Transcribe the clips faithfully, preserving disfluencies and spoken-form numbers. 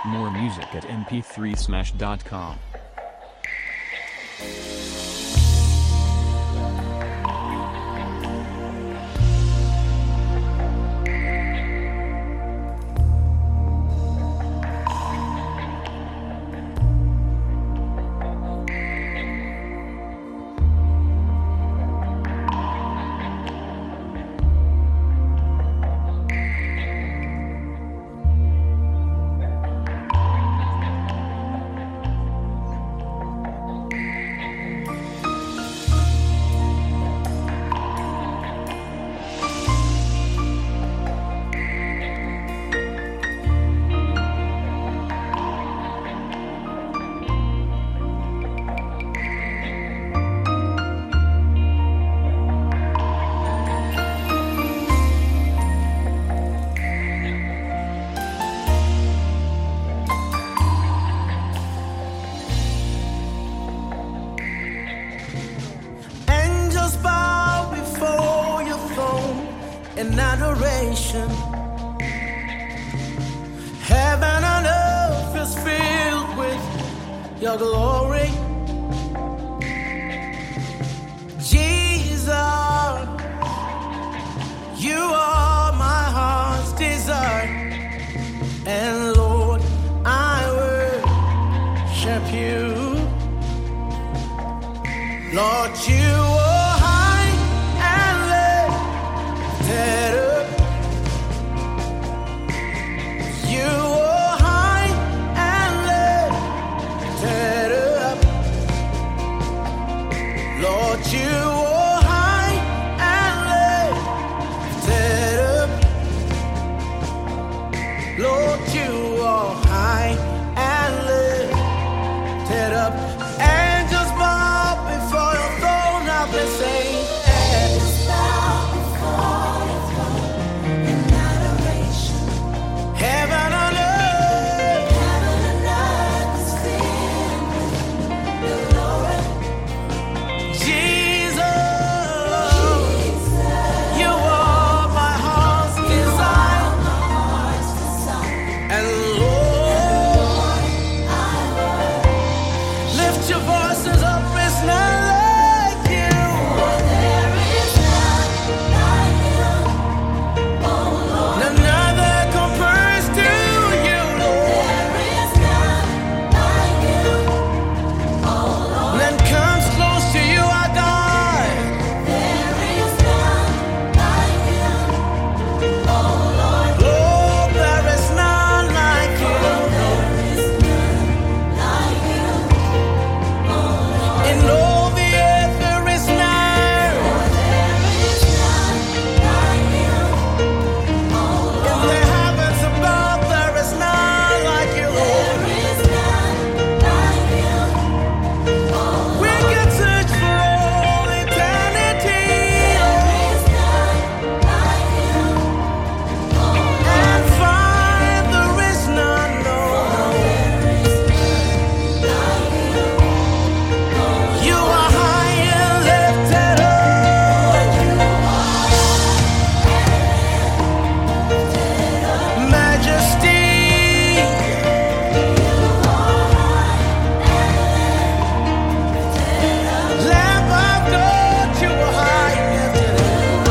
More music at m p three smash dot com. In adoration, heaven and earth is filled with your glory. Jesus, you are my heart's desire, and Lord, I worship you. Lord, you are high and lifted up. You are high and lifted up. Lord, you are high and lifted up. Lord, you are high and lifted up. Angels bow before your throne, I've been saying. Angels bow before your throne in adoration. Heaven and earth, heaven and earth is filled with your glory. Jesus, Jesus, you are my heart's desire, and Lord, lift your voices up, it's not like you. For there is none like you, oh Lord. None other compares to you, Lord. There is none like you, oh Lord. None comes close to you, our God. There is none like you, oh Lord. Lord, there is none like you. There is none like you, oh Lord. In all the earth there is none. There is none like you, oh Lord. In the heavens above there is none like you, Lord. There is none like you, oh Lord. We can search for all eternity. There is none like you, oh Lord. And find there is none, no. There is none like you, oh Lord. You are high and lifted up. Majesty, Lamb of God, you are high and lifted up.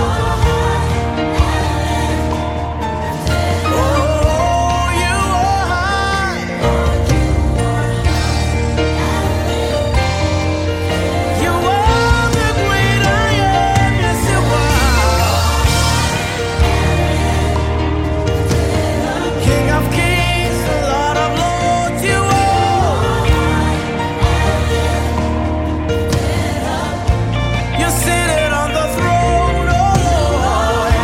Oh, you are high. You are the great I am, yes you are. King of kings, Lord of lords, you are. You're seated on the throne, oh Lord.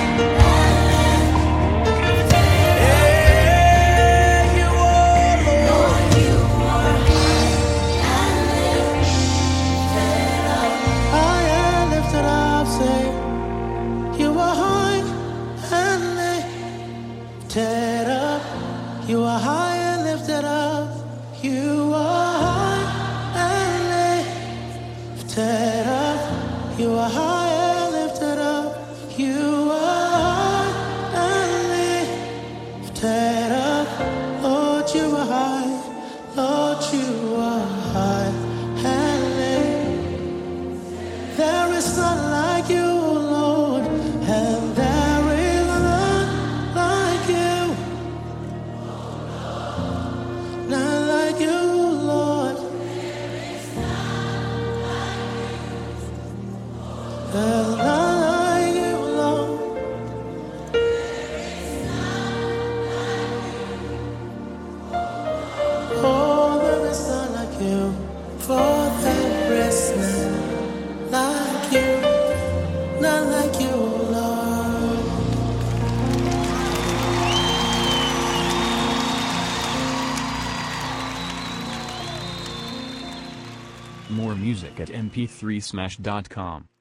Yeah, you are, Lord. High and lifted up, say, you are high and lifted up. You are high and lifted up. You are high and lifted up. You are high and lifted up. You are high and lifted up. Lord, you at m p three smash dot com.